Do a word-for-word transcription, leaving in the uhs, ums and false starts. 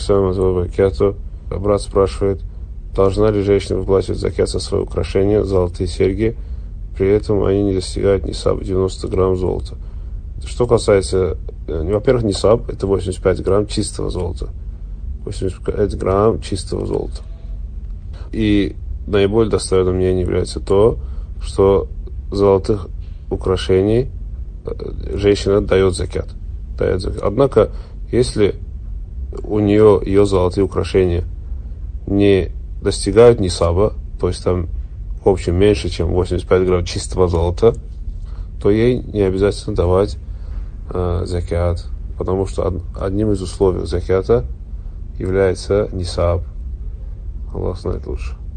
Брат спрашивает, должна ли женщина выплачивать закят со своего украшения, золотые серьги, при этом они не достигают нисаба девяносто грамм золота. Что касается, во-первых, нисаб, это восемьдесят пять грамм чистого золота. восемьдесят пять грамм чистого золота. И наиболее достоверным мнением является то, что золотых украшений женщина дает закят. Дает закят. Однако, если у нее ее золотые украшения не достигают нисаба, то есть там в общем меньше, чем восемьдесят пять грамм чистого золота, то ей не обязательно давать э, закят, потому что од, одним из условий закята является нисаб. Аллах знает лучше.